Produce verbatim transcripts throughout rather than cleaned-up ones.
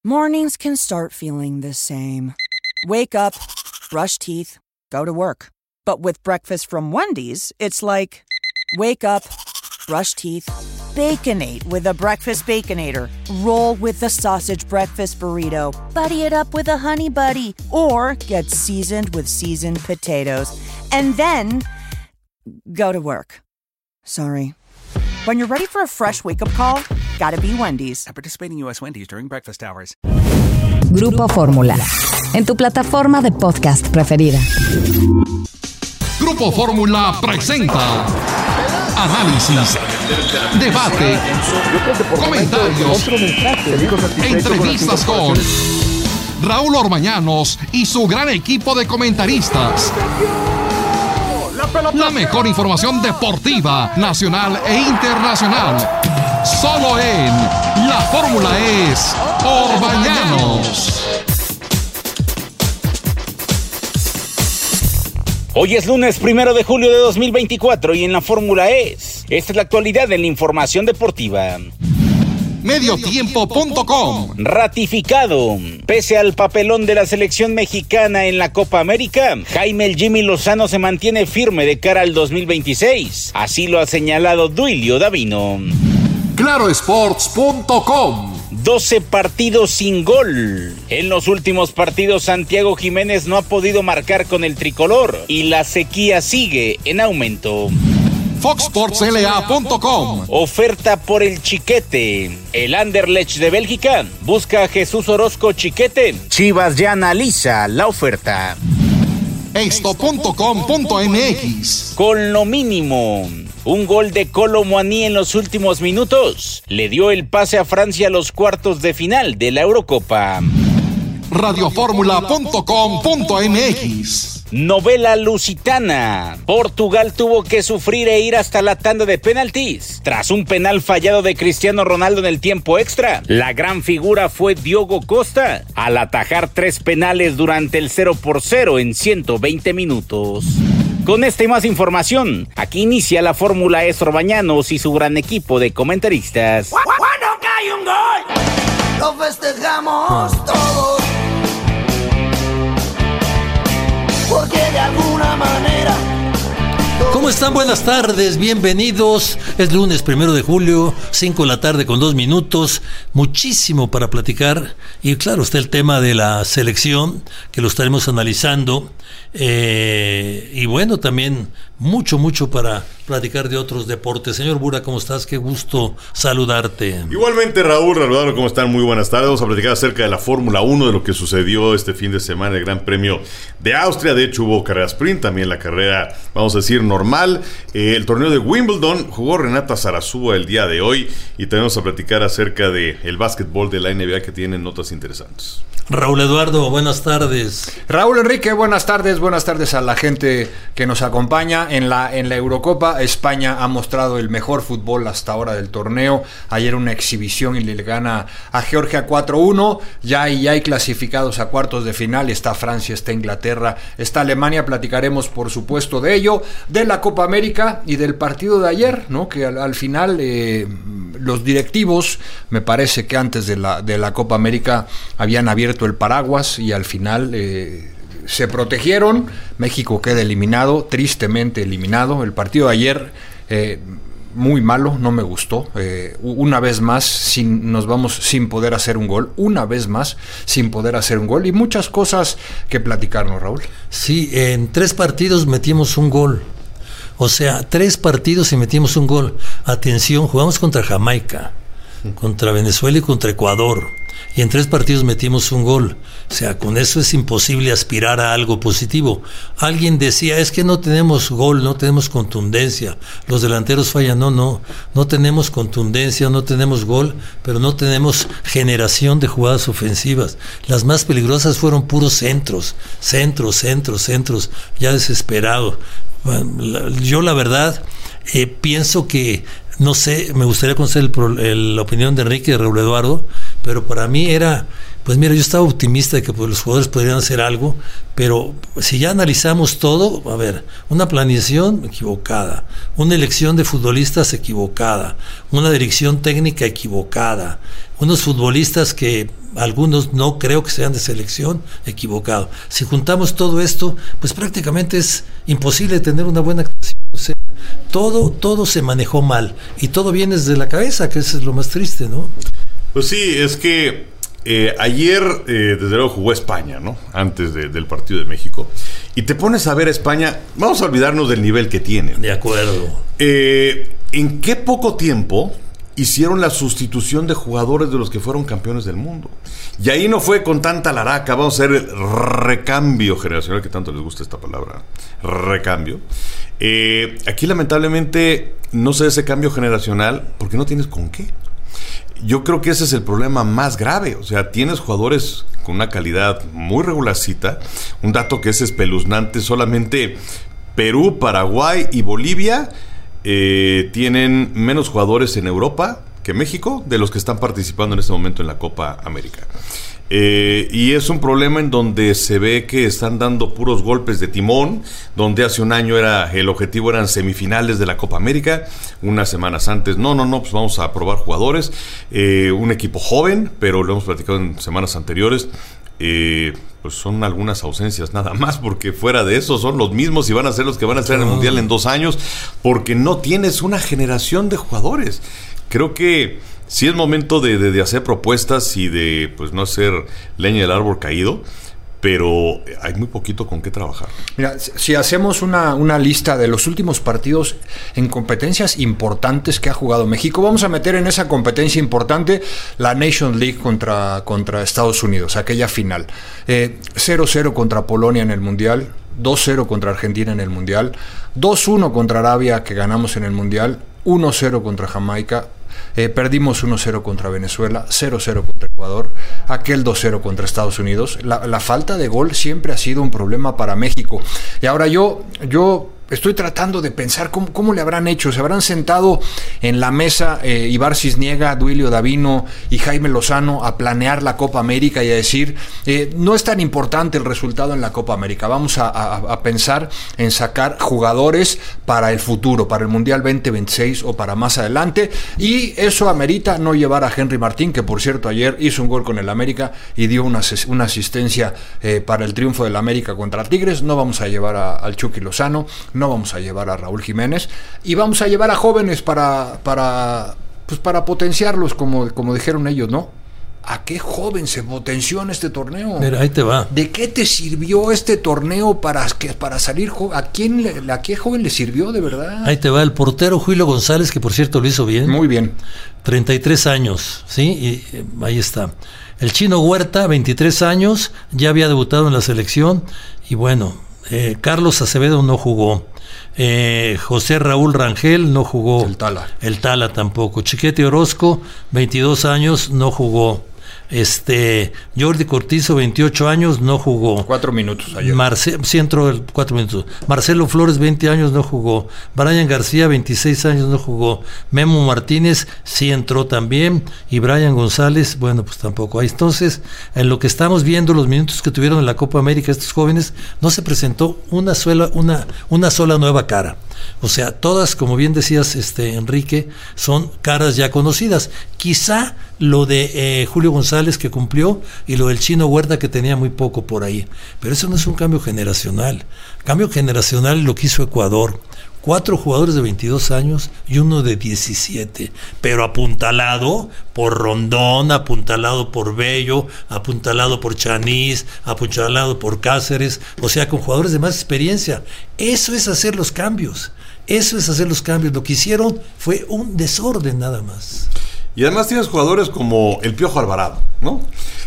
Mornings can start feeling the same. Wake up, brush teeth, go to work. But with breakfast from Wendy's, it's like, wake up, brush teeth, Baconate with a breakfast Baconator. Roll with the sausage breakfast burrito. Buddy it up with a Honey Buddy. Or get seasoned with seasoned potatoes. And then, go to work. Sorry. When you're ready for a fresh wake-up call, gotta be Wendy's. At participating U S Wendy's during breakfast hours. Grupo Fórmula. En tu plataforma de podcast preferida. Grupo Fórmula presenta análisis, debate, comentarios, entrevistas con Raúl Orbañanos y su gran equipo de comentaristas. La mejor información deportiva, nacional e internacional. Solo en La Fórmula es Orbañanos. Hoy es lunes primero de julio de dos mil veinticuatro y en La Fórmula es. Esta es la actualidad en la información deportiva. Mediotiempo punto com. Ratificado. Pese al papelón de la selección mexicana en la Copa América, Jaime el Jimmy Lozano se mantiene firme de cara al dos mil veintiséis. Así lo ha señalado Duilio Davino. Claro Sports punto com. doce partidos sin gol. En los últimos partidos, Santiago Jiménez no ha podido marcar con el tricolor y la sequía sigue en aumento. Fox Sports L A punto com. Oferta por el Chiquete. El Anderlecht de Bélgica busca a Jesús Orozco Chiquete. Chivas ya analiza la oferta. Esto punto com punto m x. Con lo mínimo. Un gol de Kolo Muani en los últimos minutos le dio el pase a Francia a los cuartos de final de la Eurocopa. Radioformula punto com punto m x. Novela lusitana. Portugal tuvo que sufrir e ir hasta la tanda de penaltis tras un penal fallado de Cristiano Ronaldo en el tiempo extra. La gran figura fue Diogo Costa al atajar tres penales durante el cero por cero en ciento veinte minutos. Con esta y más información, aquí inicia La Fórmula es Orbañanos y su gran equipo de comentaristas. Cuando cae un gol, lo festejamos todos, porque de alguna manera... ¿Cómo están? Buenas tardes, bienvenidos. Es lunes primero de julio, cinco de la tarde con dos minutos. Muchísimo para platicar. Y claro, está el tema de la selección, que lo estaremos analizando. Eh, y bueno, también mucho, mucho para platicar de otros deportes. Señor Bura, ¿cómo estás? Qué gusto saludarte. Igualmente, Raúl, Raúl, ¿cómo están? Muy buenas tardes. Vamos a platicar acerca de la Fórmula uno, de lo que sucedió este fin de semana, el Gran Premio de Austria. De hecho, hubo carrera sprint, también la carrera, vamos a decir, normal. Eh, el torneo de Wimbledon jugó Renata Zarazúa el día de hoy y tenemos a platicar acerca del básquetbol de la N B A, que tienen notas interesantes. Raúl Eduardo, buenas tardes. Raúl Enrique, buenas tardes, buenas tardes a la gente que nos acompaña. En la, en la Eurocopa, España ha mostrado el mejor fútbol hasta ahora del torneo. Ayer una exhibición y le gana a Georgia cuatro uno. Ya hay, ya hay clasificados a cuartos de final. Está Francia, está Inglaterra, está Alemania. Platicaremos, por supuesto, de ello, de la Copa América y del partido de ayer, ¿no? Que al, al final eh, los directivos, me parece que antes de la, de la Copa América habían abierto el paraguas y al final eh, se protegieron. México queda eliminado, tristemente eliminado. El partido de ayer eh, muy malo, no me gustó. Eh, una vez más sin, nos vamos sin poder hacer un gol, una vez más sin poder hacer un gol y muchas cosas que platicarnos, Raúl. Sí, en tres partidos metimos un gol. O sea, tres partidos y metimos un gol. Atención, jugamos contra Jamaica, contra Venezuela y contra Ecuador. Y en tres partidos metimos un gol. O sea, con eso es imposible aspirar a algo positivo. Alguien decía, es que no tenemos gol, no tenemos contundencia. Los delanteros fallan. No, no. No tenemos contundencia, no tenemos gol, pero no tenemos generación de jugadas ofensivas. Las más peligrosas fueron puros centros. Centros, centros, centros. Ya desesperado. Bueno, yo la verdad eh, pienso que, no sé, me gustaría conocer el, el, la opinión de Enrique y de Raúl Eduardo, pero para mí era, pues mira, yo estaba optimista de que pues, los jugadores podrían hacer algo, pero si ya analizamos todo, a ver, una planeación equivocada, una elección de futbolistas equivocada, una dirección técnica equivocada, unos futbolistas que algunos no creo que sean de selección, equivocado. Si juntamos todo esto, pues prácticamente es imposible tener una buena actuación. O sea, todo, todo se manejó mal y todo viene desde la cabeza, que eso es lo más triste, ¿no? Pues sí, es que eh, ayer eh, desde luego jugó España, ¿no? Antes de, del partido de México. Y te pones a ver a España, vamos a olvidarnos del nivel que tienen. De acuerdo. Eh, ¿En qué poco tiempo hicieron la sustitución de jugadores de los que fueron campeones del mundo? Y ahí no fue con tanta laraca, vamos a hacer el recambio generacional, que tanto les gusta esta palabra, recambio. Eh, aquí lamentablemente no se da ese cambio generacional porque no tienes con qué. Yo creo que ese es el problema más grave. O sea, tienes jugadores con una calidad muy regularcita. Un dato que es espeluznante: solamente Perú, Paraguay y Bolivia eh, tienen menos jugadores en Europa que México de los que están participando en este momento en la Copa América. Eh, y es un problema en donde se ve que están dando puros golpes de timón, donde hace un año era el objetivo eran semifinales de la Copa América, unas semanas antes, no, no, no, pues vamos a probar jugadores, eh, un equipo joven, pero lo hemos platicado en semanas anteriores, eh, pues son algunas ausencias nada más, porque fuera de eso son los mismos y van a ser los que van a estar en el Mundial en dos años, porque no tienes una generación de jugadores. Creo que sí es momento de, de, de hacer propuestas y de pues no hacer leña del árbol caído, pero hay muy poquito con qué trabajar. Mira, si hacemos una, una lista de los últimos partidos en competencias importantes que ha jugado México, vamos a meter en esa competencia importante la Nations League contra, contra Estados Unidos, aquella final. Eh, cero cero contra Polonia en el Mundial, dos cero contra Argentina en el Mundial, dos uno contra Arabia, que ganamos en el Mundial, uno cero contra Jamaica, eh, perdimos uno cero contra Venezuela, cero cero contra Ecuador, aquel dos cero contra Estados Unidos. La, la falta de gol siempre ha sido un problema para México. Y ahora yo, yo estoy tratando de pensar cómo, cómo le habrán hecho. Se habrán sentado en la mesa eh, Ibar Cisniega, Duilio Davino y Jaime Lozano a planear la Copa América y a decir, eh, no es tan importante el resultado en la Copa América, vamos a, a, a pensar en sacar jugadores para el futuro, para el Mundial veinte veintiséis o para más adelante, y eso amerita no llevar a Henry Martín, que por cierto ayer hizo un gol con el América y dio una, una asistencia eh, para el triunfo del América contra Tigres. No vamos a llevar a, al Chucky Lozano, no vamos a llevar a Raúl Jiménez, y vamos a llevar a jóvenes para para pues para potenciarlos, como, como dijeron ellos, ¿no? ¿A qué joven se potenció en este torneo? Mira, ahí te va. ¿De qué te sirvió este torneo para, que, para salir joven? ¿A quién le, a qué joven le sirvió de verdad? Ahí te va el portero Julio González, que por cierto lo hizo bien. Muy bien. treinta y tres años, ¿sí? Y eh, ahí está. El Chino Huerta, veintitrés años, ya había debutado en la selección, y bueno, eh, Carlos Acevedo no jugó. Eh, José Raúl Rangel no jugó. El Tala. El Tala tampoco. Chiquete Orozco, veintidós años, no jugó. Este Jordi Cortizo, veintiocho años, no jugó. Cuatro minutos ayer. Marce- sí entró el cuatro minutos. Marcelo Flores, veinte años, no jugó. Brian García, veintiséis años, no jugó. Memo Martínez sí entró también. Y Brian González, bueno, pues tampoco. Ahí entonces, en lo que estamos viendo, los minutos que tuvieron en la Copa América estos jóvenes, no se presentó una sola, una, una sola nueva cara. O sea, todas, como bien decías, este Enrique, son caras ya conocidas. Quizá lo de eh, Julio González, que cumplió, y lo del Chino Huerta, que tenía muy poco por ahí. Pero eso no es un cambio generacional. Cambio generacional lo que hizo Ecuador. Cuatro jugadores de veintidós años y uno de diecisiete, pero apuntalado por Rondón, apuntalado por Bello, apuntalado por Chanís, apuntalado por Cáceres, o sea, con jugadores de más experiencia. Eso es hacer los cambios, eso es hacer los cambios. Lo que hicieron fue un desorden nada más. Y además tienes jugadores como el Piojo Alvarado, ¿no?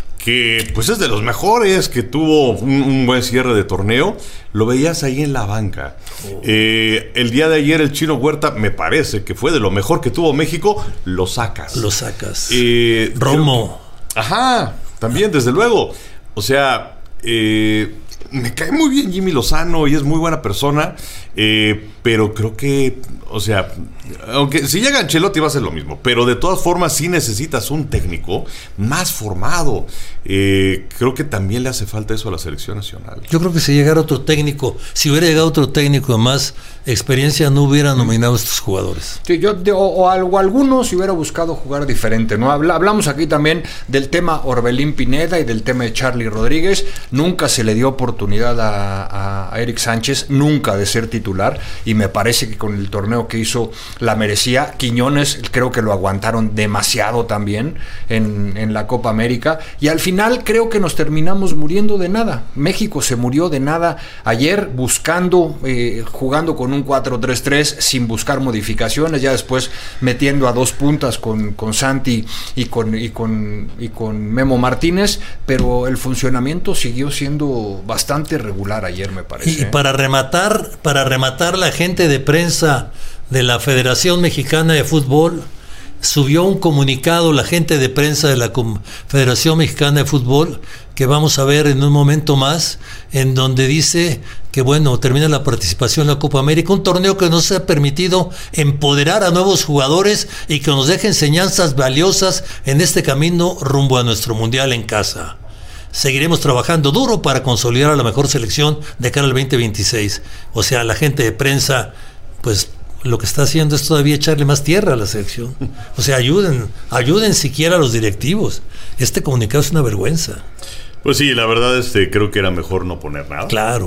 Que pues es de los mejores, que tuvo un, un buen cierre de torneo. Lo veías ahí en la banca. Oh. Eh, el día de ayer el Chino Huerta, me parece que fue de lo mejor que tuvo México. Lo sacas. Lo sacas. Eh, Romo. Yo, ajá, también, desde luego. O sea, eh, me cae muy bien Jimmy Lozano y es muy buena persona. Eh, pero creo que, o sea, aunque si llega Ancelotti va a ser lo mismo, pero de todas formas sí necesitas un técnico más formado. Eh, creo que también le hace falta eso a la selección nacional. Yo creo que si llegara otro técnico, si hubiera llegado otro técnico de más experiencia, no hubiera nominado a estos jugadores. Sí, yo de, o, o, o algunos si hubiera buscado jugar diferente, ¿no? Habla, hablamos aquí también del tema Orbelín Pineda y del tema de Charly Rodríguez. Nunca se le dio oportunidad a, a, a Eric Sánchez, nunca de ser titular, y me parece que con el torneo que hizo la merecía. Quiñones creo que lo aguantaron demasiado también en, en la Copa América, y al final creo que nos terminamos muriendo de nada. México se murió de nada ayer buscando, eh, jugando con un cuatro tres tres sin buscar modificaciones, ya después metiendo a dos puntas con, con Santi y con, y, con, y con Memo Martínez, pero el funcionamiento siguió siendo bastante regular ayer, me parece. Y para rematar, para rematar la gente de prensa de la Federación Mexicana de Fútbol subió un comunicado, la gente de prensa de la Federación Mexicana de Fútbol, que vamos a ver en un momento más, en donde dice que bueno, termina la participación en la Copa América, un torneo que nos ha permitido empoderar a nuevos jugadores y que nos deja enseñanzas valiosas en este camino rumbo a nuestro Mundial en casa. Seguiremos trabajando duro para consolidar a la mejor selección de cara al veinte veintiséis. O sea, la gente de prensa, pues lo que está haciendo es todavía echarle más tierra a la selección. O sea, ayuden, ayuden siquiera a los directivos. Este comunicado es una vergüenza. Pues sí, la verdad este, creo que era mejor no poner nada. Claro.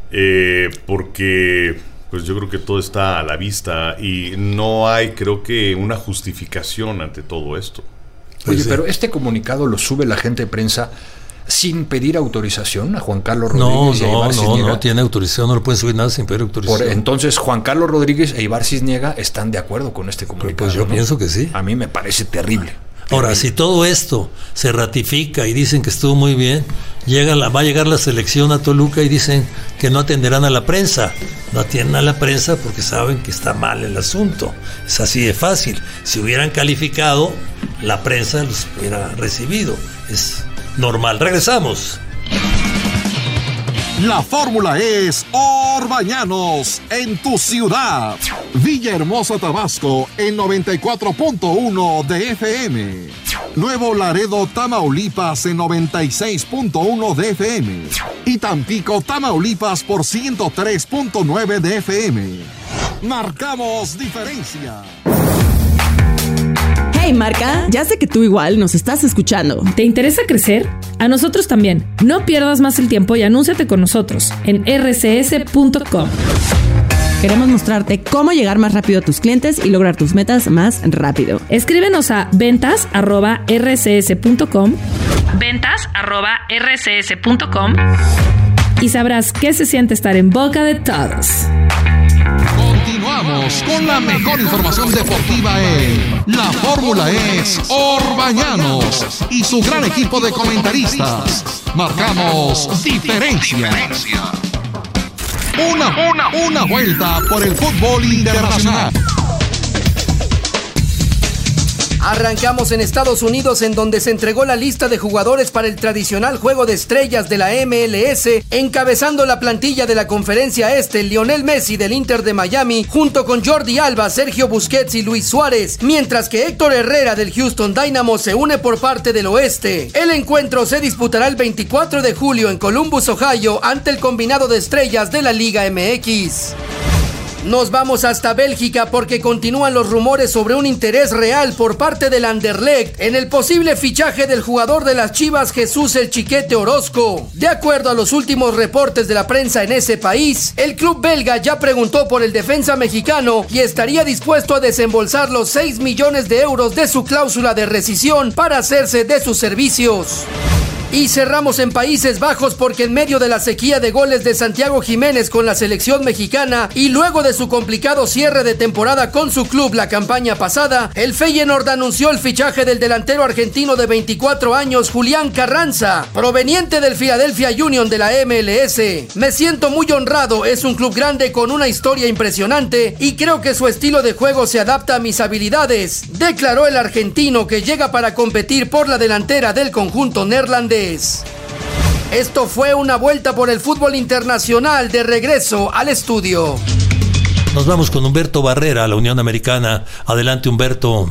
Eh, porque pues yo creo que todo está a la vista y no hay, creo que, una justificación ante todo esto. Oye, sí. Pero este comunicado lo sube la gente de prensa sin pedir autorización a Juan Carlos Rodríguez no, y a Ibar no, Cisniega. No, no tiene autorización, no lo pueden subir nada sin pedir autorización. Por, entonces, Juan Carlos Rodríguez e Ibar Cisniega están de acuerdo con este comunicado. Pues yo ¿no? pienso que sí. A mí me parece terrible. Ahora, terrible. Si todo esto se ratifica y dicen que estuvo muy bien, llega la, va a llegar la selección a Toluca y dicen que no atenderán a la prensa. No atienden a la prensa porque saben que está mal el asunto. Es así de fácil. Si hubieran calificado, la prensa los hubiera recibido. Es normal. Regresamos. La fórmula es Orbañanos en tu ciudad. Villahermosa, Tabasco en noventa y cuatro punto uno de F M. Nuevo Laredo, Tamaulipas en noventa y seis punto uno de F M. Y Tampico, Tamaulipas por ciento tres punto nueve de F M. Marcamos diferencia. Hey Marca, ya sé que tú igual nos estás escuchando. ¿Te interesa crecer? A nosotros también. No pierdas más el tiempo y anúnciate con nosotros en erre ce ese punto com. Queremos mostrarte cómo llegar más rápido a tus clientes y lograr tus metas más rápido. Escríbenos a ventas arroba erre ce ese punto com, ventas arroba erre ce ese punto com, y sabrás qué se siente estar en boca de todos. Continuamos con la mejor información deportiva en La Fórmula es Orbañanos y su gran equipo de comentaristas. Marcamos diferencia. Una, una, una vuelta por el fútbol internacional. Arrancamos en Estados Unidos, en donde se entregó la lista de jugadores para el tradicional Juego de Estrellas de la eme ele ese, encabezando la plantilla de la Conferencia Este, Lionel Messi del Inter de Miami, junto con Jordi Alba, Sergio Busquets y Luis Suárez, mientras que Héctor Herrera del Houston Dynamo se une por parte del Oeste. El encuentro se disputará el veinticuatro de julio en Columbus, Ohio, ante el combinado de estrellas de la Liga eme equis. Nos vamos hasta Bélgica porque continúan los rumores sobre un interés real por parte del Anderlecht en el posible fichaje del jugador de las Chivas Jesús El Chiquete Orozco. De acuerdo a los últimos reportes de la prensa en ese país, el club belga ya preguntó por el defensa mexicano y estaría dispuesto a desembolsar los seis millones de euros de su cláusula de rescisión para hacerse de sus servicios. Y cerramos en Países Bajos porque en medio de la sequía de goles de Santiago Jiménez con la selección mexicana y luego de su complicado cierre de temporada con su club la campaña pasada, el Feyenoord anunció el fichaje del delantero argentino de veinticuatro años Julián Carranza, proveniente del Philadelphia Union de la eme ele ese. Me siento muy honrado, es un club grande con una historia impresionante y creo que su estilo de juego se adapta a mis habilidades, declaró el argentino, que llega para competir por la delantera del conjunto neerlandés. Esto fue una vuelta por el fútbol internacional. De regreso al estudio. Nos vamos con Humberto Barrera, la Unión Americana. Adelante, Humberto.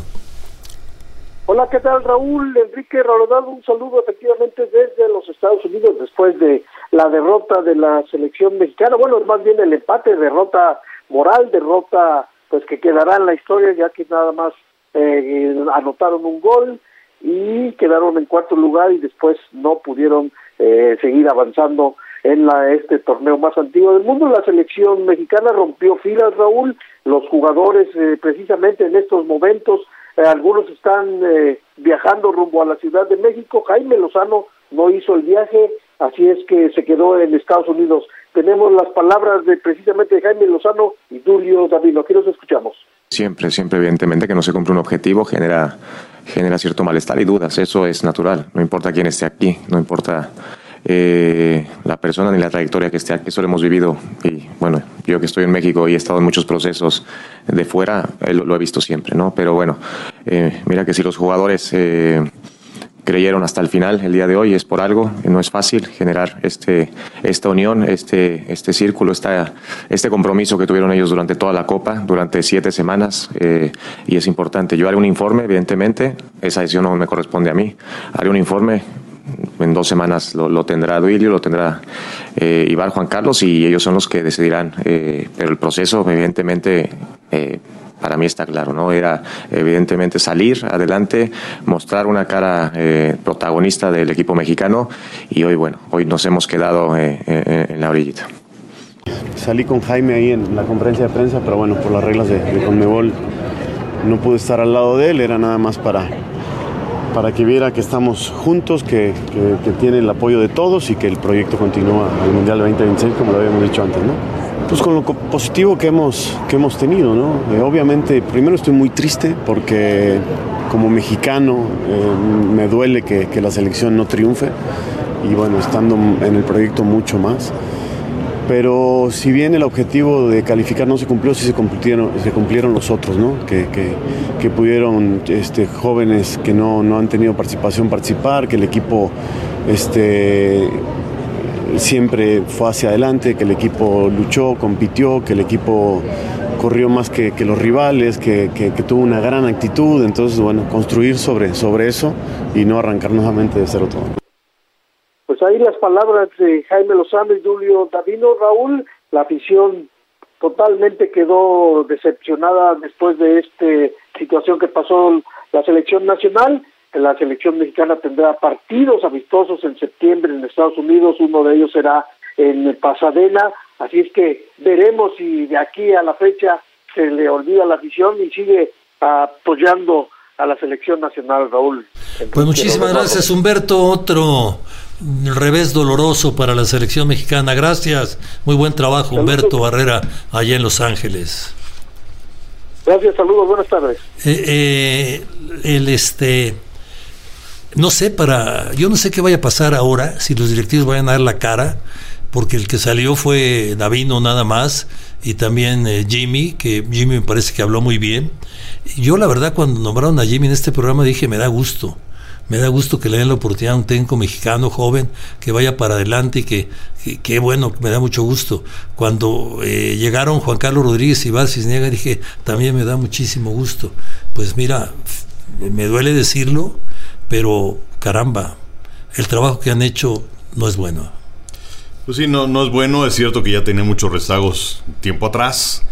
Hola, ¿qué tal, Raúl? Enrique Rodado, un saludo efectivamente desde los Estados Unidos después de la derrota de la selección mexicana. Bueno, más bien el empate, derrota moral, derrota pues que quedará en la historia, ya que nada más eh, anotaron un gol y quedaron en cuarto lugar y después no pudieron eh, seguir avanzando en la, este torneo más antiguo del mundo. La selección mexicana rompió filas, Raúl. Los jugadores eh, precisamente en estos momentos, eh, algunos están eh, viajando rumbo a la Ciudad de México. Jaime Lozano no hizo el viaje, así es que se quedó en Estados Unidos. Tenemos las palabras de precisamente de Jaime Lozano y Tulio Davino. Aquí los escuchamos. Siempre, siempre evidentemente que no se cumple un objetivo genera, genera cierto malestar y dudas. Eso es natural. No importa quién esté aquí, no importa Eh, la persona ni la trayectoria que esté aquí. Eso lo hemos vivido y bueno, yo que estoy en México y he estado en muchos procesos de fuera, eh, lo, lo he visto siempre, ¿no? Pero bueno, eh, mira que si los jugadores eh, creyeron hasta el final el día de hoy es por algo. No es fácil generar este esta unión, este este círculo, esta, este compromiso que tuvieron ellos durante toda la Copa, durante siete semanas, eh, y es importante. Yo haré un informe, evidentemente, esa decisión no me corresponde a mí. Haré un informe. En dos semanas lo, lo tendrá Duilio, lo tendrá eh, Ibar, Juan Carlos, y ellos son los que decidirán. Eh, pero el proceso, evidentemente, eh, para mí está claro, ¿no? Era evidentemente salir adelante, mostrar una cara eh, protagonista del equipo mexicano, y hoy, bueno, hoy nos hemos quedado eh, eh, en la orillita. Salí con Jaime ahí en la conferencia de prensa, pero bueno, por las reglas de, de Conmebol no pude estar al lado de él, era nada más para... para que viera que estamos juntos, que, que, que tiene el apoyo de todos y que el proyecto continúa al Mundial veinte veintiséis, como lo habíamos dicho antes, ¿no? Pues con lo positivo que hemos, que hemos tenido, ¿no? Eh, obviamente, primero estoy muy triste porque como mexicano eh, me duele que, que la selección no triunfe y bueno, estando en el proyecto mucho más. Pero si bien el objetivo de calificar no se cumplió, sí se cumplieron, se cumplieron los otros, ¿no? Que, que, que pudieron este, jóvenes que no, no han tenido participación participar, que el equipo este, siempre fue hacia adelante, que el equipo luchó, compitió, que el equipo corrió más que, que los rivales, que, que, que tuvo una gran actitud. Entonces, bueno, construir sobre, sobre eso y no arrancar nuevamente de cero todo. Pues ahí las palabras de Jaime Lozano y Tulio Davino. Raúl, la afición totalmente quedó decepcionada después de esta situación que pasó la selección nacional. La selección mexicana tendrá partidos amistosos en septiembre en Estados Unidos, uno de ellos será en Pasadena, así es que veremos si de aquí a la fecha se le olvida a la afición y sigue apoyando a la selección nacional, Raúl. Pues muchísimas gracias, Humberto. Otro revés doloroso para la selección mexicana. Gracias, muy buen trabajo, Humberto Barrera, allá en Los Ángeles. Gracias, saludos, buenas tardes. Eh, eh, el este, no sé, para, yo no sé qué vaya a pasar ahora, si los directivos vayan a dar la cara, porque el que salió fue Davino nada más, y también eh, Jimmy, que Jimmy me parece que habló muy bien. Yo la verdad cuando nombraron a Jimmy en este programa dije, me da gusto. Me da gusto que le den la oportunidad a un técnico mexicano joven que vaya para adelante y que, que, que bueno, me da mucho gusto. Cuando eh, llegaron Juan Carlos Rodríguez y Ibar Cisniega, dije, también me da muchísimo gusto. Pues mira, me duele decirlo, pero caramba, el trabajo que han hecho no es bueno. Pues sí, no, no es bueno. Es cierto que ya tenía muchos rezagos tiempo atrás.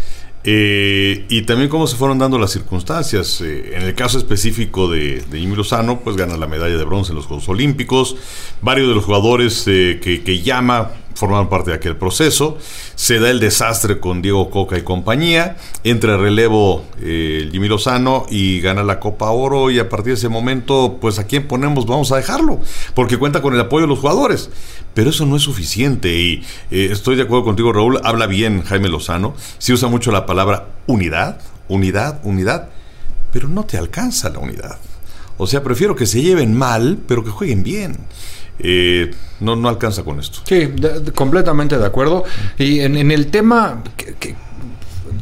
Eh, y también cómo se fueron dando las circunstancias. Eh, en el caso específico de, de Jimmy Lozano, pues gana la medalla de bronce en los Juegos Olímpicos. Varios de los jugadores eh, que, que llama formaron parte de aquel proceso. Se da el desastre con Diego Coca y compañía. Entra el relevo eh, Jimmy Lozano y gana la Copa Oro. Y a partir de ese momento, pues a quién ponemos, vamos a dejarlo, porque cuenta con el apoyo de los jugadores. Pero eso no es suficiente. Y eh, estoy de acuerdo contigo, Raúl. Habla bien Jaime Lozano. Sí usa mucho la palabra unidad, unidad, unidad. Pero no te alcanza la unidad. O sea, prefiero que se lleven mal, pero que jueguen bien. Eh, no, no alcanza con esto. Sí, de, de, completamente de acuerdo. Y en, en el tema que, que,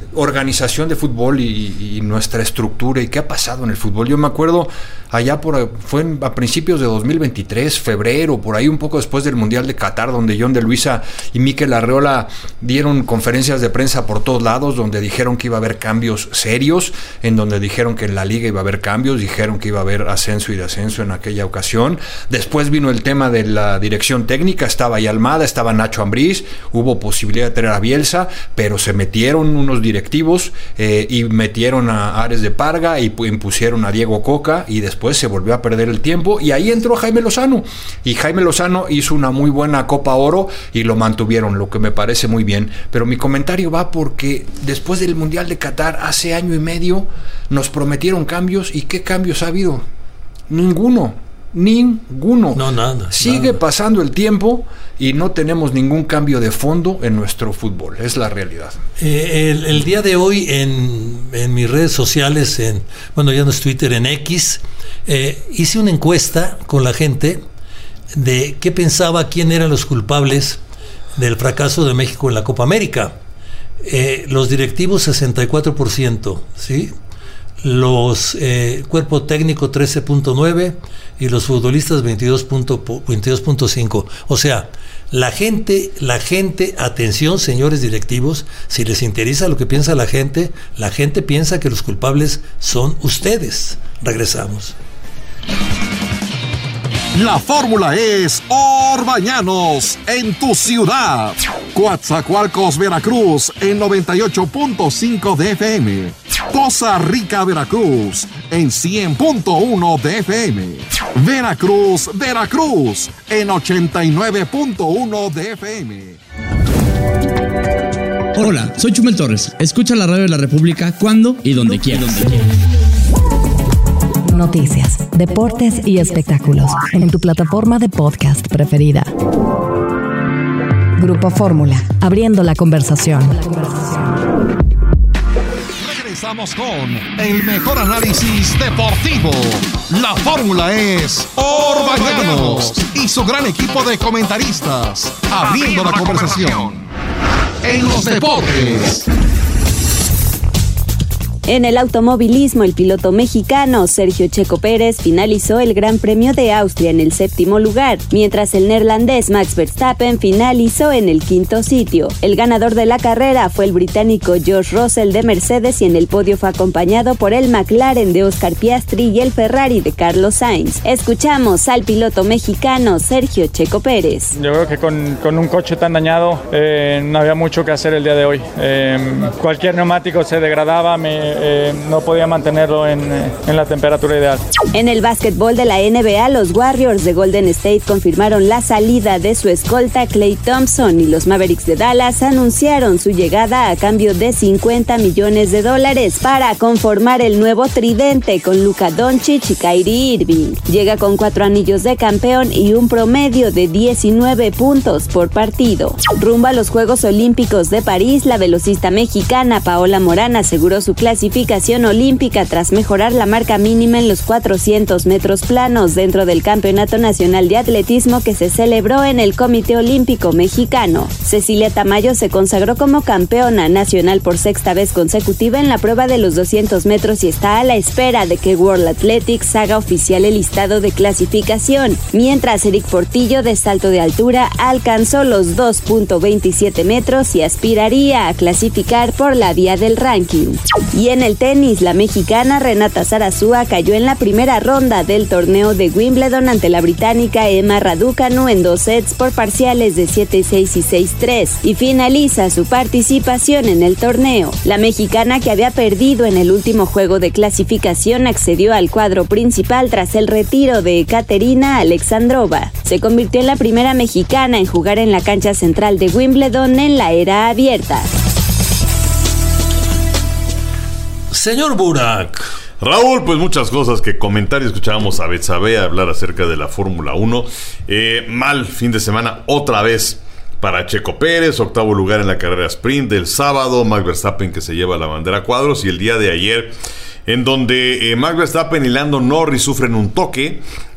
organización de fútbol y, y nuestra estructura y qué ha pasado en el fútbol. Yo me acuerdo allá por fue en, a principios de dos mil veintitrés, febrero, por ahí un poco después del Mundial de Qatar, donde John de Luisa y Mikel Arreola dieron conferencias de prensa por todos lados, donde dijeron que iba a haber cambios serios, en donde dijeron que en la liga iba a haber cambios, dijeron que iba a haber ascenso y descenso en aquella ocasión. Después vino el tema de la dirección técnica, estaba ahí Almada, estaba Nacho Ambriz, hubo posibilidad de tener a Bielsa, pero se metieron unos directivos eh, y metieron a Ares de Parga y impusieron a Diego Coca, y después se volvió a perder el tiempo y ahí entró Jaime Lozano, y Jaime Lozano hizo una muy buena Copa Oro y lo mantuvieron, lo que me parece muy bien. Pero mi comentario va porque después del Mundial de Qatar, hace año y medio, nos prometieron cambios. ¿Y qué cambios ha habido? Ninguno. Ninguno. No, nada. Sigue nada. pasando el tiempo y no tenemos ningún cambio de fondo en nuestro fútbol. Es la realidad. Eh, el, el día de hoy en, en mis redes sociales, en bueno, ya no es Twitter, en X, eh, hice una encuesta con la gente de qué pensaba, quién eran los culpables del fracaso de México en la Copa América. Eh, los directivos sesenta y cuatro por ciento, ¿sí? Los eh, cuerpo técnico trece punto nueve y los futbolistas veintidós punto cinco. O sea, la gente, la gente, atención señores directivos, si les interesa lo que piensa la gente, la gente piensa que los culpables son ustedes. Regresamos. La fórmula es Orbañanos en tu ciudad. Coatzacoalcos, Veracruz en noventa y ocho punto cinco de F M. Poza Rica, Veracruz en cien punto uno de F M. Veracruz, Veracruz en ochenta y nueve punto uno de F M. Hola, soy Chumel Torres. Escucha la radio de la República cuando y donde quieras. Noticias, deportes y espectáculos en tu plataforma de podcast preferida. Grupo Fórmula, abriendo la conversación. Regresamos con el mejor análisis deportivo. La fórmula es Orbañanos y su gran equipo de comentaristas, abriendo la conversación en los deportes. En el automovilismo, el piloto mexicano Sergio Checo Pérez finalizó el Gran Premio de Austria en el séptimo lugar, mientras el neerlandés Max Verstappen finalizó en el quinto sitio. El ganador de la carrera fue el británico George Russell de Mercedes y en el podio fue acompañado por el McLaren de Oscar Piastri y el Ferrari de Carlos Sainz. Escuchamos al piloto mexicano Sergio Checo Pérez. Yo creo que con, con un coche tan dañado eh, no había mucho que hacer el día de hoy. Eh, cualquier neumático se degradaba, me Eh, no podía mantenerlo en, en la temperatura ideal. En el básquetbol de la N B A, los Warriors de Golden State confirmaron la salida de su escolta Klay Thompson y los Mavericks de Dallas anunciaron su llegada a cambio de cincuenta millones de dólares para conformar el nuevo tridente con Luka Doncic y Kyrie Irving. Llega con cuatro anillos de campeón y un promedio de diecinueve puntos por partido. Rumbo a los Juegos Olímpicos de París, la velocista mexicana Paola Morán aseguró su clasificación olímpica tras mejorar la marca mínima en los cuatrocientos metros planos dentro del Campeonato Nacional de Atletismo que se celebró en el Comité Olímpico Mexicano. Cecilia Tamayo se consagró como campeona nacional por sexta vez consecutiva en la prueba de los doscientos metros y está a la espera de que World Athletics haga oficial el listado de clasificación, mientras Eric Portillo de salto de altura alcanzó los dos punto veintisiete metros y aspiraría a clasificar por la vía del ranking. Y en el tenis, la mexicana Renata Zarazúa cayó en la primera ronda del torneo de Wimbledon ante la británica Emma Raducanu en dos sets por parciales de siete seis y seis tres y finaliza su participación en el torneo. La mexicana, que había perdido en el último juego de clasificación, accedió al cuadro principal tras el retiro de Ekaterina Alexandrova. Se convirtió en la primera mexicana en jugar en la cancha central de Wimbledon en la era abierta. Señor Burak. Raúl, pues muchas cosas que comentar. Escuchábamos a Betsabe hablar acerca de la Fórmula uno. Eh, mal fin de semana otra vez para Checo Pérez, octavo lugar en la carrera sprint del sábado. Max Verstappen que se lleva la bandera cuadros, y el día de ayer en donde eh, Max Verstappen y Lando Norris sufren un toque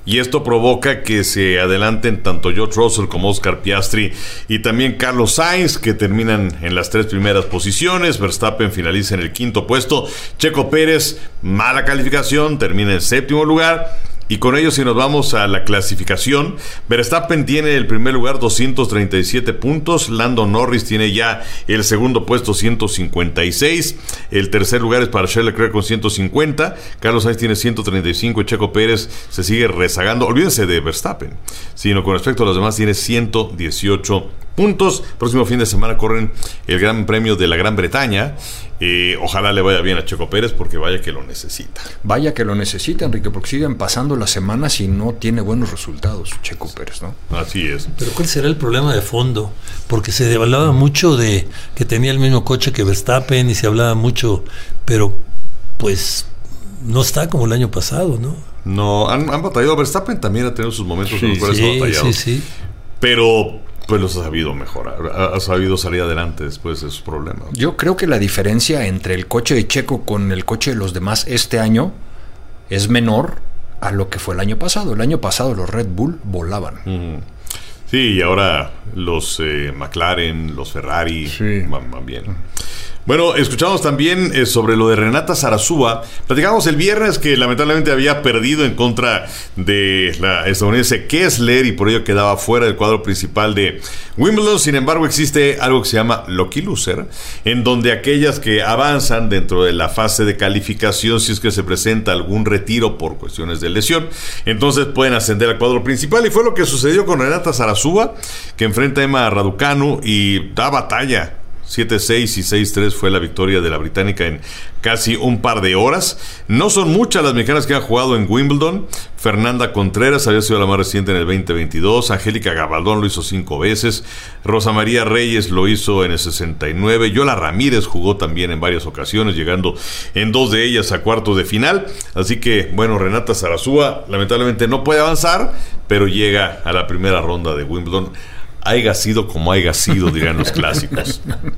y esto provoca que se adelanten tanto George Russell como Oscar Piastri y también Carlos Sainz, que terminan en las tres primeras posiciones. Verstappen finaliza en el quinto puesto. Checo Pérez, mala calificación, termina en séptimo lugar. Y con ello, si nos vamos a la clasificación, Verstappen tiene el primer lugar, doscientos treinta y siete puntos. Lando Norris tiene ya el segundo puesto, ciento cincuenta y seis. El tercer lugar es para Charles Leclerc con ciento cincuenta. Carlos Sainz tiene ciento treinta y cinco y Checo Pérez se sigue rezagando. Olvídense de Verstappen, sino con respecto a los demás tiene ciento dieciocho puntos. Próximo fin de semana corren el Gran Premio de la Gran Bretaña. Eh, ojalá le vaya bien a Checo Pérez, porque vaya que lo necesita. Vaya que lo necesita, Enrique, porque siguen pasando las semanas y no tiene buenos resultados Checo Pérez, ¿no? Así es. Pero ¿cuál será el problema de fondo? Porque se hablaba mucho de que tenía el mismo coche que Verstappen y se hablaba mucho, pero pues no está como el año pasado, ¿no? No, han, han batallado. Verstappen también ha tenido sus momentos sí, en los cuales sí, ha batallado. Sí, sí. Pero pues los ha sabido mejorar, ha, ha sabido salir adelante después de sus problemas. Yo creo que la diferencia entre el coche de Checo con el coche de los demás este año es menor a lo que fue el año pasado. El año pasado los Red Bull volaban. Uh-huh. Sí, y ahora los eh, McLaren, los Ferrari sí. van, van bien. Uh-huh. Bueno, escuchamos también eh, sobre lo de Renata Zarazúa. Platicamos el viernes que lamentablemente había perdido en contra de la estadounidense Kessler y por ello quedaba fuera del cuadro principal de Wimbledon. Sin embargo, existe algo que se llama Lucky Loser, en donde aquellas que avanzan dentro de la fase de calificación, si es que se presenta algún retiro por cuestiones de lesión, entonces pueden ascender al cuadro principal. Y fue lo que sucedió con Renata Zarazúa, que enfrenta a Emma Raducanu y da batalla. siete seis y seis tres fue la victoria de la británica en casi un par de horas. No son muchas las mexicanas que han jugado en Wimbledon. Fernanda Contreras había sido la más reciente en el veinte veintidós. Angélica Gabaldón lo hizo cinco veces. Rosa María Reyes lo hizo en el sesenta y nueve. Yola Ramírez jugó también en varias ocasiones, llegando en dos de ellas a cuartos de final. Así que, bueno, Renata Zarazúa lamentablemente no puede avanzar, pero llega a la primera ronda de Wimbledon. Haiga sido como haiga sido, dirían los clásicos.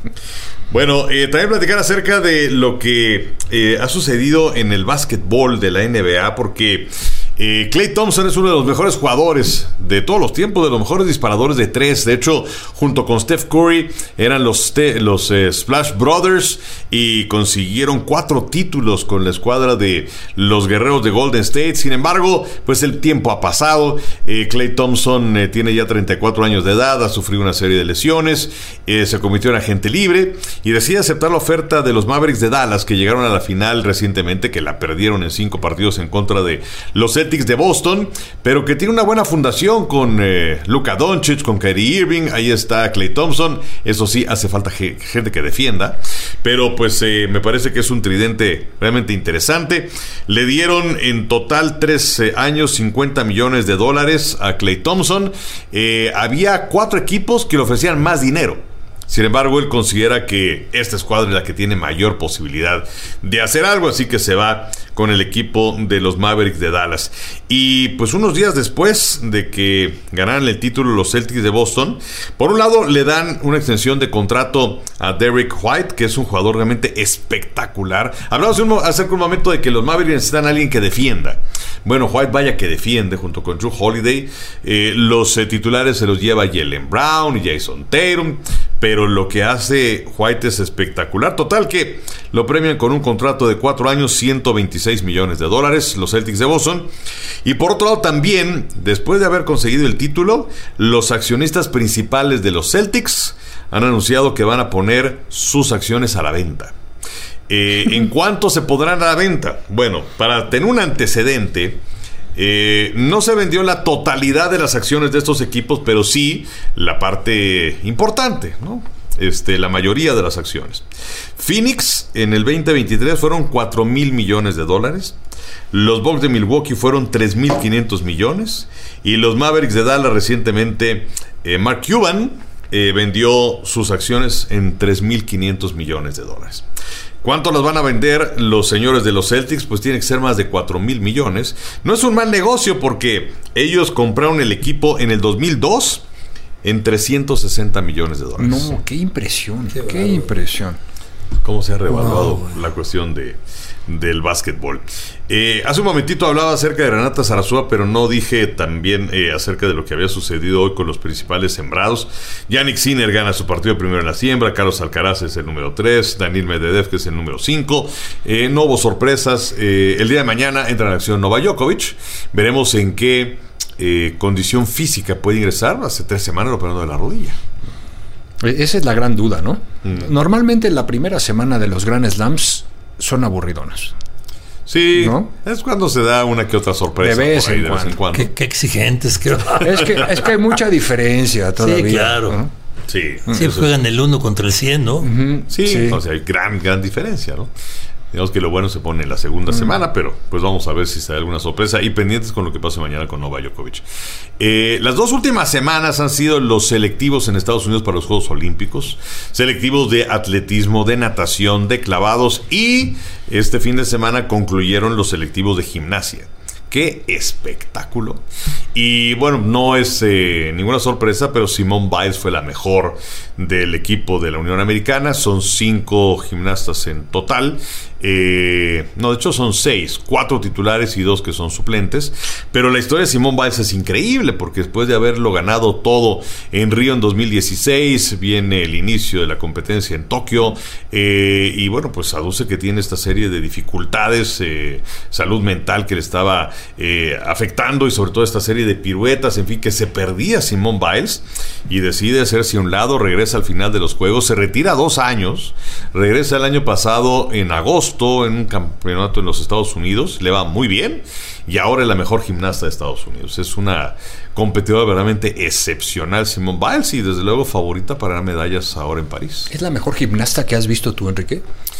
Bueno, eh, también platicar acerca de lo que eh, ha sucedido en el básquetbol de la N B A, porque eh, Klay Thompson es uno de los mejores jugadores de todos los tiempos, de los mejores disparadores de tres. De hecho, junto con Steph Curry, eran los, te- los eh, Splash Brothers y consiguieron cuatro títulos con la escuadra de los guerreros de Golden State. Sin embargo, pues el tiempo ha pasado. eh, Klay Thompson eh, tiene ya treinta y cuatro años de edad, ha sufrido una serie de lesiones, eh, se convirtió en agente libre y decide aceptar la oferta de los Mavericks de Dallas, que llegaron a la final recientemente, que la perdieron en cinco partidos en contra de los Celtics de Boston, pero que tiene una buena fundación con eh, Luka Doncic, con Kyrie Irving. Ahí está Klay Thompson. Eso sí, hace falta ge- gente que defienda, pero pues eh, me parece que es un tridente realmente interesante. Le dieron en total tres eh, años cincuenta millones de dólares a Klay Thompson. Eh, había cuatro equipos que le ofrecían más dinero. Sin embargo, él considera que esta escuadra es la que tiene mayor posibilidad de hacer algo, así que se va con el equipo de los Mavericks de Dallas. Y pues unos días después de que ganaran el título los Celtics de Boston, por un lado le dan una extensión de contrato a Derrick White, que es un jugador realmente espectacular. Hablamos hace un momento de que los Mavericks necesitan a alguien que defienda. Bueno, White vaya que defiende junto con Jrue Holiday. Eh, los eh, titulares se los lleva Jaylen Brown y Jason Tatum, pero lo que hace White es espectacular. Total que lo premian con un contrato de cuatro años, ciento veintiséis millones de dólares, los Celtics de Boston. Y por otro lado también, después de haber conseguido el título, los accionistas principales de los Celtics han anunciado que van a poner sus acciones a la venta. Eh, ¿En cuánto se podrán a la venta? Bueno, para tener un antecedente, eh, no se vendió la totalidad de las acciones de estos equipos, pero sí la parte importante, ¿no? Este, la mayoría de las acciones. Phoenix en el veinte veintitrés fueron cuatro mil millones de dólares. Los Bucks de Milwaukee fueron tres mil quinientos millones. Y los Mavericks de Dallas recientemente, eh, Mark Cuban eh, vendió sus acciones en tres mil quinientos millones de dólares. ¿Cuánto las van a vender los señores de los Celtics? Pues tiene que ser más de cuatro mil millones. No es un mal negocio porque ellos compraron el equipo en el dos mil dos en trescientos sesenta millones de dólares. No, qué impresión, qué, qué impresión. cómo se ha revaluado wow. la cuestión de del básquetbol. Eh, hace un momentito hablaba acerca de Renata Zarazúa, pero no dije también eh, acerca de lo que había sucedido hoy con los principales sembrados. Yannick Sinner gana su partido primero en la siembra, Carlos Alcaraz es el número tres, Daniil Medvedev que es el número cinco. Eh, no hubo sorpresas. Eh, el día de mañana entra en acción Novak Djokovic. Veremos en qué eh, condición física puede ingresar. Hace tres semanas operando de la rodilla. Esa es la gran duda, ¿no? Mm. Normalmente la primera semana de los Grand Slams son aburridonas. Sí, ¿no? Es cuando se da una que otra sorpresa. De vez, por ahí, en, de cuando. vez en cuando. Qué, qué exigentes, creo. Es que, es que hay mucha diferencia todavía. Sí, claro. ¿no? Sí, sí juegan el uno contra el cien, ¿no? Uh-huh. Sí, sí, o sea, hay gran, gran diferencia, ¿no? Digamos que lo bueno se pone en la segunda mm. semana, pero pues vamos a ver si sale alguna sorpresa y pendientes con lo que pase mañana con Novak Djokovic. Eh, las dos últimas semanas han sido los selectivos en Estados Unidos para los Juegos Olímpicos, selectivos de atletismo, de natación, de clavados, y este fin de semana concluyeron los selectivos de gimnasia. ¡Qué espectáculo! Y bueno, no es eh, ninguna sorpresa, pero Simone Biles fue la mejor del equipo de la Unión Americana. Son cinco gimnastas en total. Eh, no, de hecho son seis, cuatro titulares y dos que son suplentes. Pero la historia de Simone Biles es increíble, porque después de haberlo ganado todo en Río en dos mil dieciséis, viene el inicio de la competencia en Tokio. Eh, y bueno, pues aduce que tiene esta serie de dificultades, eh, salud mental que le estaba eh, afectando, y sobre todo esta serie de piruetas, en fin, que se perdía Simone Biles, y decide hacerse a un lado, regresa al final de los Juegos, se retira dos años, regresa el año pasado en agosto en un campeonato en los Estados Unidos, le va muy bien, y ahora es la mejor gimnasta de Estados Unidos. Es una competidora verdaderamente excepcional, Simone Biles, y desde luego favorita para ganar medallas ahora en París. ¿Es la mejor gimnasta que has visto tú, Enrique?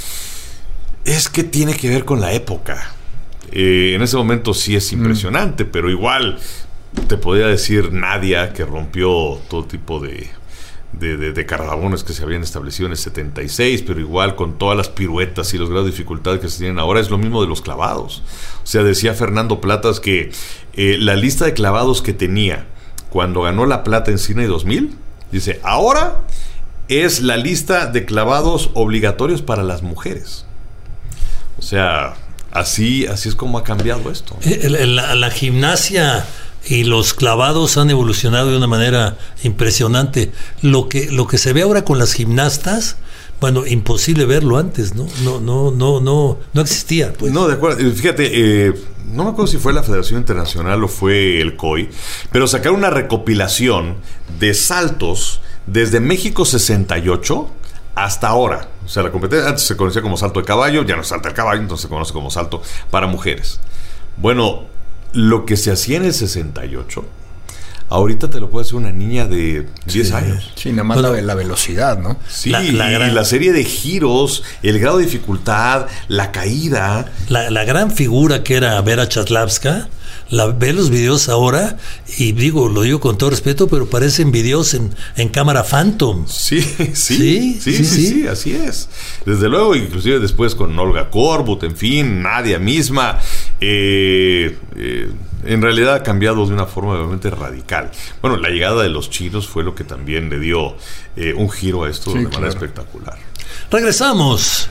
Es que tiene que ver con la época. Eh, en ese momento sí es impresionante, mm. pero igual te podría decir Nadia, que rompió todo tipo de de, de, de carrabones que se habían establecido en el setenta y seis, pero igual con todas las piruetas y los grados de dificultad que se tienen ahora. Es lo mismo de los clavados. O sea, decía Fernando Platas que eh, la lista de clavados que tenía cuando ganó la plata en Sydney dos mil, dice, ahora es la lista de clavados obligatorios para las mujeres. O sea, así, así es como ha cambiado esto. La, la gimnasia y los clavados han evolucionado de una manera impresionante. Lo que, lo que se ve ahora con las gimnastas, bueno, imposible verlo antes, ¿no? No, no, no, no, no existía, pues. No, de acuerdo. Fíjate, eh, no me acuerdo si fue la Federación Internacional o fue el C O I, pero sacaron una recopilación de saltos desde México sesenta y ocho hasta ahora. O sea, la competencia antes se conocía como salto de caballo, ya no salta el caballo, entonces se conoce como salto para mujeres. Bueno, lo que se hacía en el sesenta y ocho, ahorita te lo puede hacer una niña de diez sí, años. Sí, nada más bueno, la, la velocidad, ¿no? Sí, la, la, gran, la serie de giros, el grado de dificultad, la caída. La, la gran figura que era Vera Chaslavska, la ve los videos ahora y digo, lo digo con todo respeto, pero parecen videos en, en cámara Phantom. Sí sí sí, sí, sí, sí, sí, sí, así es. Desde luego, inclusive después con Olga Korbut, en fin, Nadia misma. Eh, eh, en realidad ha cambiado de una forma realmente radical. Bueno, la llegada de los chinos fue lo que también le dio eh, un giro a esto sí, de manera claro. espectacular. Regresamos.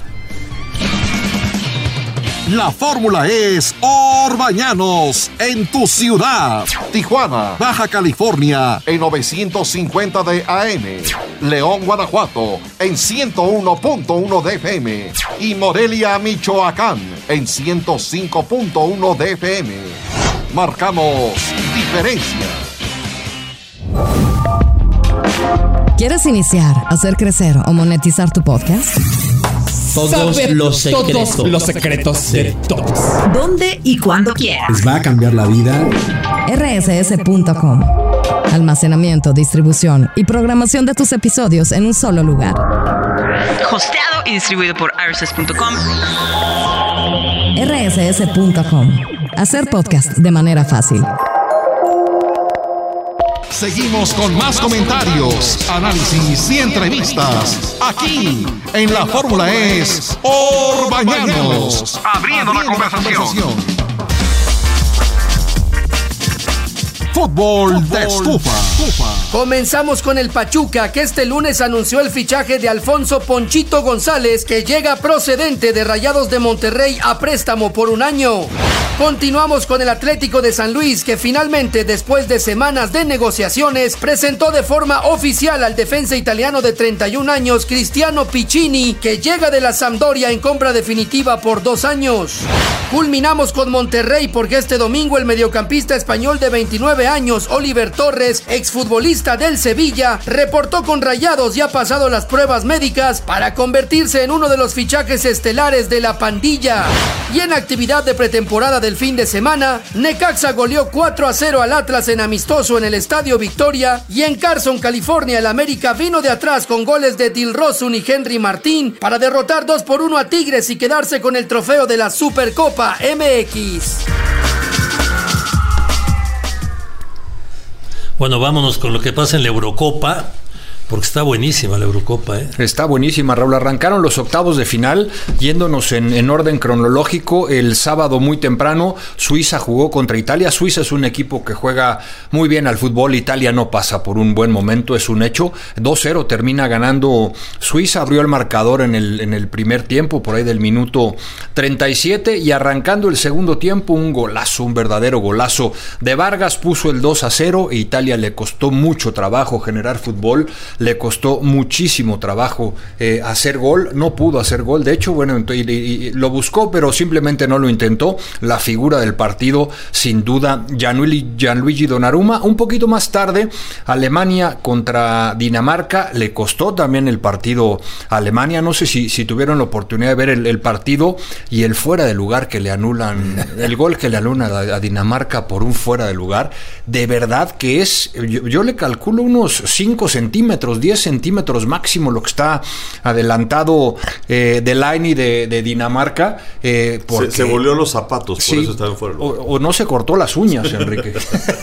La fórmula es Orbañanos en tu ciudad. Tijuana, Baja California en novecientos cincuenta de A M. León, Guanajuato en ciento uno punto uno de F M. Y Morelia, Michoacán en ciento cinco punto uno de F M. Marcamos diferencia. ¿Quieres iniciar, hacer crecer o monetizar tu podcast? Todos los secretos, todos los secretos de todos. ¿Dónde y cuándo quieras? Les va a cambiar la vida. R S S punto com. Almacenamiento, distribución y programación de tus episodios en un solo lugar. Hosteado y distribuido por R S S punto com. R S S punto com. Hacer podcast de manera fácil. Seguimos con más comentarios, análisis y entrevistas aquí en La Fórmula es Orbañanos, abriendo la conversación. Fútbol, Fútbol de estufa. Comenzamos con el Pachuca, que este lunes anunció el fichaje de Alfonso Ponchito González, que llega procedente de Rayados de Monterrey a préstamo por un año. Continuamos con el Atlético de San Luis, que finalmente, después de semanas de negociaciones, presentó de forma oficial al defensa italiano de treinta y un años, Cristiano Piccini, que llega de la Sampdoria en compra definitiva por dos años. Culminamos con Monterrey, porque este domingo el mediocampista español de veintinueve años, Oliver Torres, exfutbolista del Sevilla, reportó con Rayados y ha pasado las pruebas médicas para convertirse en uno de los fichajes estelares de la pandilla. Y en actividad de pretemporada del fin de semana, Necaxa goleó cuatro a cero al Atlas en amistoso en el Estadio Victoria, y en Carson, California, el América vino de atrás con goles de Dilrosun y Henry Martín para derrotar dos por uno a Tigres y quedarse con el trofeo de la Supercopa M X. Bueno, vámonos con lo que pasa en la Eurocopa, porque está buenísima la Eurocopa, ¿eh? Está buenísima, Raúl. Arrancaron los octavos de final, yéndonos en, en orden cronológico. El sábado muy temprano, Suiza jugó contra Italia. Suiza es un equipo que juega muy bien al fútbol. Italia no pasa por un buen momento, es un hecho. dos cero termina ganando Suiza. Abrió el marcador en el, en el primer tiempo, por ahí del minuto treinta y siete. Y arrancando el segundo tiempo, un golazo, un verdadero golazo de Vargas. Puso el dos a cero. E Italia le costó mucho trabajo generar fútbol. Le costó muchísimo trabajo eh, hacer gol, no pudo hacer gol, de hecho, bueno, y, y, y lo buscó, pero simplemente no lo intentó. La figura del partido, sin duda, Gianluigi, Gianluigi Donnarumma. Un poquito más tarde, Alemania contra Dinamarca, le costó también el partido a Alemania. No sé si, si tuvieron la oportunidad de ver el, el partido y el fuera de lugar que le anulan, el gol que le anulan a, a Dinamarca por un fuera de lugar, de verdad que es, yo, yo le calculo unos cinco centímetros, diez centímetros máximo lo que está adelantado eh, Delaney de, de Dinamarca. Eh, porque, se, se volvió los zapatos, por sí, eso estaba fuera. O, o no se cortó las uñas, Enrique.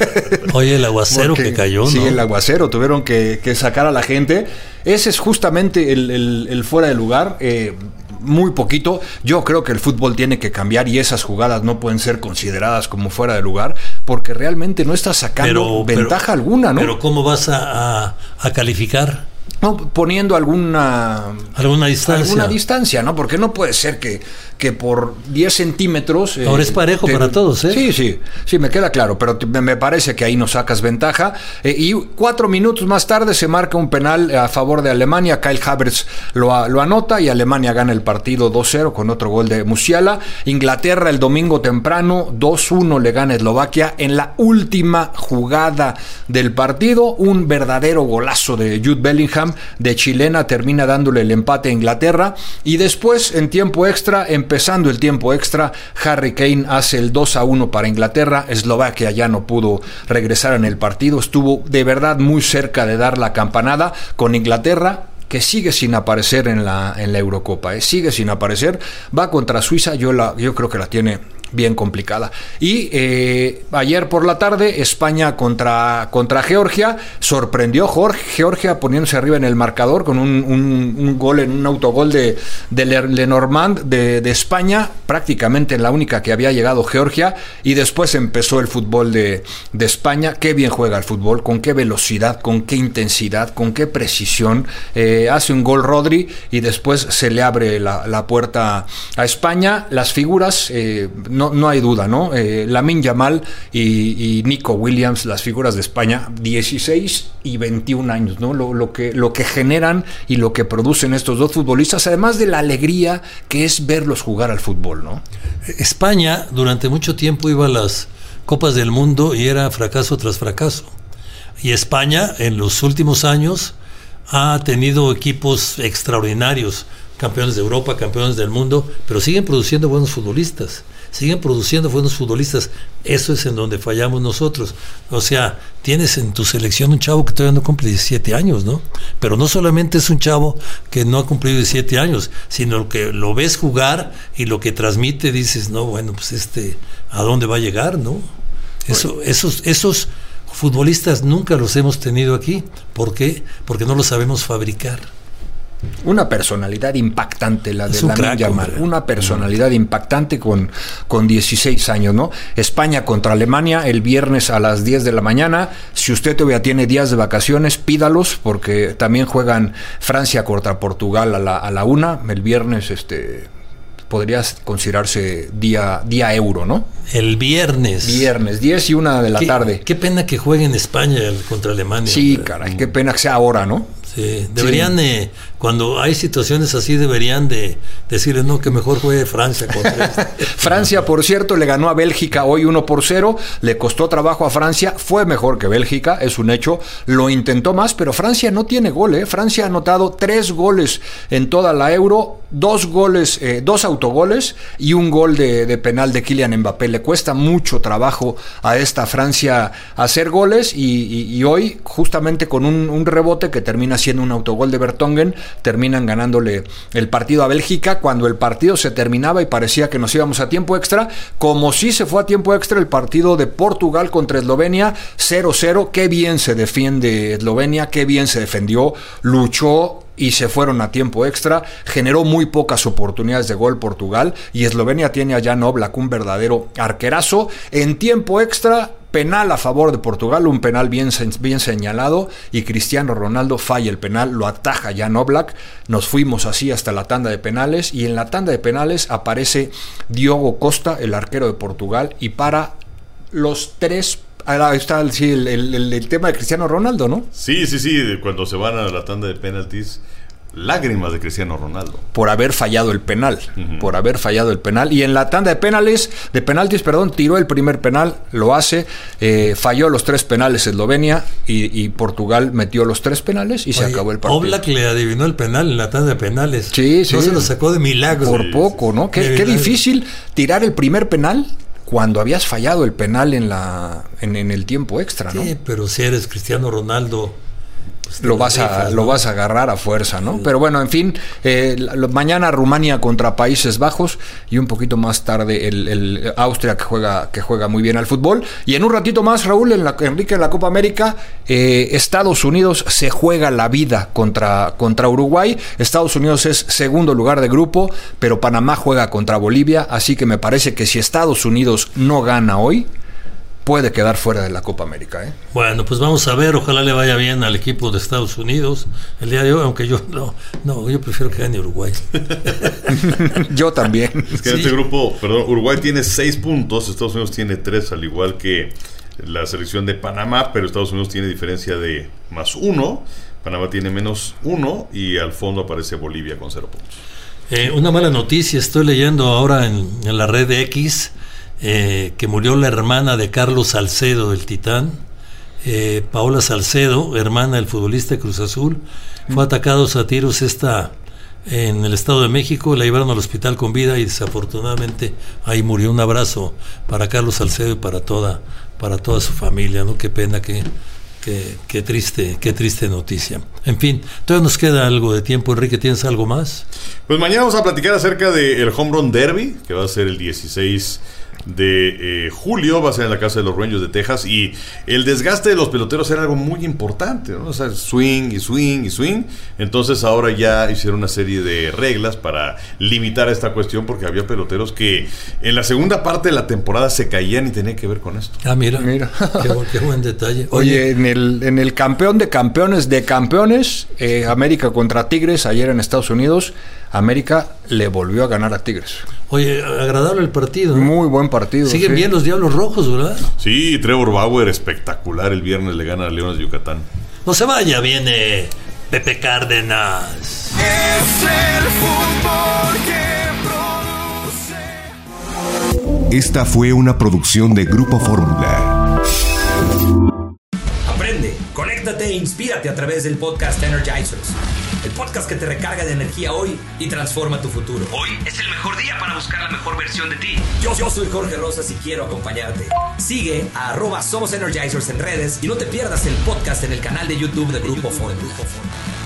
Oye, el aguacero porque, que cayó, ¿no? Sí, el aguacero, tuvieron que, que sacar a la gente. Ese es justamente el, el, el fuera de lugar. Eh, muy poquito. Yo creo que el fútbol tiene que cambiar y esas jugadas no pueden ser consideradas como fuera de lugar, porque realmente no estás sacando pero, ventaja pero, alguna, ¿no? Pero ¿cómo vas a, a, a calificar? No, poniendo alguna alguna distancia alguna distancia, ¿no? Porque no puede ser que, que por diez centímetros eh, ahora es parejo te, para todos, ¿eh? Sí, sí, sí, me queda claro, pero te, me parece que ahí no sacas ventaja. Eh, y cuatro minutos más tarde se marca un penal a favor de Alemania. Kyle Havertz lo, lo anota y Alemania gana el partido dos cero con otro gol de Musiala. Inglaterra el domingo temprano dos uno le gana a Eslovaquia en la última jugada del partido. Un verdadero golazo de Jude Bellingham de chilena termina dándole el empate a Inglaterra, y después en tiempo extra, empezando el tiempo extra, Harry Kane hace el dos a uno para Inglaterra. Eslovaquia ya no pudo regresar en el partido, estuvo de verdad muy cerca de dar la campanada con Inglaterra, que sigue sin aparecer en la, en la Eurocopa, ¿eh? Sigue sin aparecer, va contra Suiza, yo, la, yo creo que la tiene bien complicada. Y eh, ayer por la tarde, España contra, contra Georgia, sorprendió Jorge, Georgia poniéndose arriba en el marcador con un, un, un gol, en un autogol de, de Lenormand de, de España, prácticamente la única que había llegado Georgia, y después empezó el fútbol de, de España. Qué bien juega el fútbol, con qué velocidad, con qué intensidad, con qué precisión. Eh, hace un gol Rodri y después se le abre la, la puerta a España. Las figuras, eh, No, no hay duda, ¿no? Eh, Lamine Yamal y, y Nico Williams, las figuras de España, dieciséis y veintiún años, ¿no? Lo, lo, que, lo que generan y lo que producen estos dos futbolistas, además de la alegría que es verlos jugar al fútbol, ¿no? España durante mucho tiempo iba a las Copas del Mundo y era fracaso tras fracaso. Y España en los últimos años ha tenido equipos extraordinarios, campeones de Europa, campeones del mundo, pero siguen produciendo buenos futbolistas. Siguen produciendo buenos futbolistas. Eso es en donde fallamos nosotros. O sea, tienes en tu selección un chavo que todavía no cumple diecisiete años, ¿no? Pero no solamente es un chavo que no ha cumplido diecisiete años, sino que lo ves jugar y lo que transmite, dices, no, bueno, pues este, ¿a dónde va a llegar, no? Eso, esos, esos futbolistas nunca los hemos tenido aquí. ¿Por qué? Porque no los sabemos fabricar. Una personalidad impactante la de Es un Lamine crack, Yamal. hombre. Una personalidad impactante con, con dieciséis años, ¿no? España contra Alemania el viernes a las diez de la mañana. Si usted todavía tiene días de vacaciones, pídalos, porque también juegan Francia contra Portugal a la, a la una. El viernes, este... podría considerarse día, día euro, ¿no? El viernes. Viernes, diez y una de la qué, tarde. Qué pena que juegue en España contra Alemania. Sí, hombre. caray, qué pena que sea ahora, ¿no? Sí, deberían, sí. Eh, cuando hay situaciones así, deberían de decirles, no, que mejor juegue Francia contra este. Francia, por cierto, le ganó a Bélgica hoy uno por cero, le costó trabajo a Francia, fue mejor que Bélgica, es un hecho, lo intentó más, pero Francia no tiene gol, ¿eh? Francia ha anotado tres goles en toda la Euro, dos goles, eh, dos autogoles y un gol de, de penal de Kylian Mbappé. Le cuesta mucho trabajo a esta Francia hacer goles y, y, y hoy, justamente con un, un rebote que termina siendo un autogol de Vertonghen, terminan ganándole el partido a Bélgica cuando el partido se terminaba y parecía que nos íbamos a tiempo extra, como si se fue a tiempo extra el partido de Portugal contra Eslovenia, cero cero. Qué bien se defiende Eslovenia, qué bien se defendió, luchó y se fueron a tiempo extra, generó muy pocas oportunidades de gol Portugal y Eslovenia tiene a Jan Oblak, un verdadero arquerazo. En tiempo extra, penal a favor de Portugal, un penal bien, bien señalado y Cristiano Ronaldo falla el penal, lo ataja Jan Oblak. Nos fuimos así hasta la tanda de penales y en la tanda de penales aparece Diogo Costa, el arquero de Portugal, y para los tres. Ahí está sí, el, el, el tema de Cristiano Ronaldo, ¿no? Sí, sí, sí, cuando se van a la tanda de penaltis, lágrimas de Cristiano Ronaldo. Por haber fallado el penal, uh-huh. por haber fallado el penal. Y en la tanda de penales, de penaltis, perdón, tiró el primer penal, lo hace, eh, falló los tres penales Eslovenia y, y Portugal metió los tres penales y Oye, se acabó el partido. Oblak le adivinó el penal en la tanda de penales. Sí, sí. No se lo sacó de milagro. Por sí, poco, ¿no? Qué, qué difícil tirar el primer penal cuando habías fallado el penal en la en, en el tiempo extra, ¿no? Sí, pero si eres Cristiano Ronaldo, pues lo vas a rifas, ¿no? Lo vas a agarrar a fuerza, ¿no? Sí. Pero bueno, en fin, eh, la, mañana Rumania contra Países Bajos y un poquito más tarde el, el Austria que juega que juega muy bien al fútbol. Y en un ratito más, Raúl, en la, Enrique, en la Copa América, eh, Estados Unidos se juega la vida contra, contra Uruguay. Estados Unidos es segundo lugar de grupo, pero Panamá juega contra Bolivia, así que me parece que si Estados Unidos no gana hoy, puede quedar fuera de la Copa América, ¿eh? Bueno, pues vamos a ver, ojalá le vaya bien al equipo de Estados Unidos el día de hoy, aunque yo no, no yo prefiero que gane Uruguay. Yo también. Es que en sí. este grupo, perdón, Uruguay tiene seis puntos, Estados Unidos tiene tres, al igual que la selección de Panamá, pero Estados Unidos tiene diferencia de más uno, Panamá tiene menos uno y al fondo aparece Bolivia con cero puntos. Eh, una mala noticia, estoy leyendo ahora en, en la red de X, Eh, que murió la hermana de Carlos Salcedo del Titán, eh, Paola Salcedo, hermana del futbolista de Cruz Azul, fue atacada a tiros esta en el Estado de México, la llevaron al hospital con vida y desafortunadamente ahí murió. Un abrazo para Carlos Salcedo y para toda para toda su familia, ¿no? Qué pena, que Qué, qué triste, qué triste noticia. En fin, todavía nos queda algo de tiempo. Enrique, ¿tienes algo más? Pues mañana vamos a platicar acerca del Home Run Derby, que va a ser el dieciséis de eh, julio, va a ser en la casa de los Rangers de Texas, y el desgaste de los peloteros era algo muy importante, ¿no? O sea, swing y swing y swing. Entonces ahora ya hicieron una serie de reglas para limitar esta cuestión, porque había peloteros que en la segunda parte de la temporada se caían y tenía que ver con esto. Ah, mira, mira. Qué, buen, qué buen detalle. Oye, Oye, en el, en el campeón de campeones de campeones, eh, América contra Tigres, ayer en Estados Unidos, América le volvió a ganar a Tigres. Oye, agradable el partido, ¿no? Muy buen partido. Siguen sí. bien los Diablos Rojos, ¿verdad? Sí, Trevor Bauer espectacular. El viernes le gana a Leones de Yucatán. No se vaya, viene Pepe Cárdenas. Es el fútbol que produce. Esta fue una producción de Grupo Fórmula. Aprende, conéctate e inspírate a través del podcast Energizers. El podcast que te recarga de energía hoy y transforma tu futuro. Hoy es el mejor día para buscar la mejor versión de ti. Yo, yo soy Jorge Rosas y quiero acompañarte. Sigue a arroba Somos Energizers en redes y no te pierdas el podcast en el canal de YouTube de Grupo Fórmula.